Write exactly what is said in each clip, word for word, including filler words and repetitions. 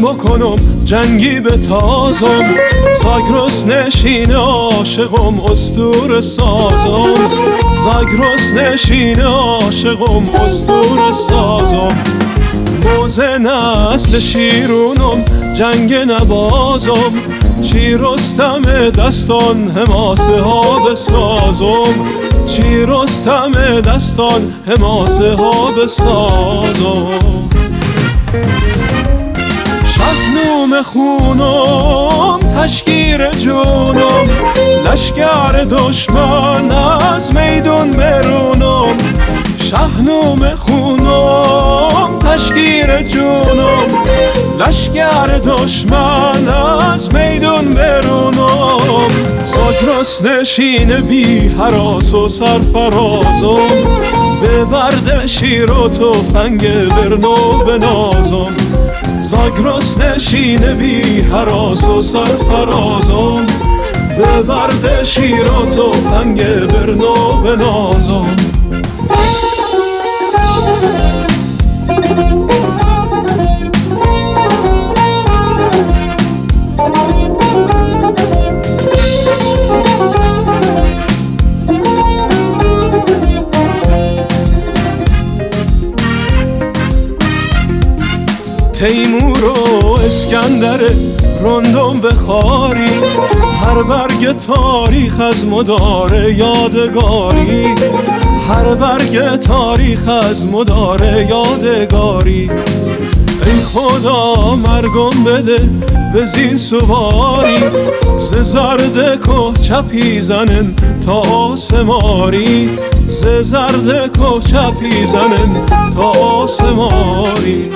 بکنم جنگی به تازم، زاگرس نشین عاشقم استور سازم، زاگرس نشین عاشقم استور سازم. موزه نسل شیرونم جنگ نبازم، چی رستم دستان حماسه ها بسازم، چی رستم دستان حماسه ها بسازم. شهنوم خونم تشکیر جونم، لشگر دشمن از میدون برونم، شهنوم خونم تشکیر جونم، لشگر دشمن از میدون برونم. زاگرس نشین بی هراس و سرفرازم، به برد شیر و تفنگ برنو بنازم، زاگرس نشین بی هراس و سرفرازم، به برد شیر و تفنگ برنو بنازم. تیمور و اسکندر رندم به خاری، هر برگ تاریخ از مدار یادگاری، هر برگ تاریخ از مدار یادگاری. ای خدا مرگم بده به زین سواری، ز زرد که چپی زنن تا آسماری، ز زرد که چپی زنن تا آسماری.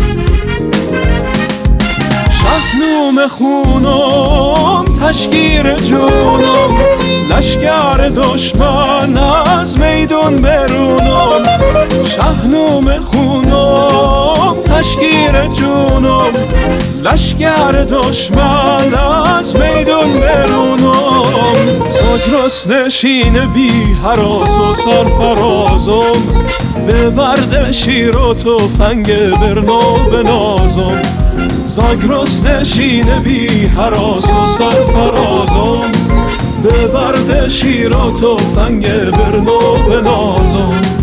شهنوم خونم تشکیر جونم، لشگر دشمن از میدون برونم، شهنوم خونم تشکیر جونم، لشگر دشمن از میدون برونم. زاگرس نشین بی هراس و سرفرازم، به برد شیر و تفنگ برنو بنازم، زاگرس نشین بی هراس و سرفرازم، به برد شیر و تفنگ برنو بنازم.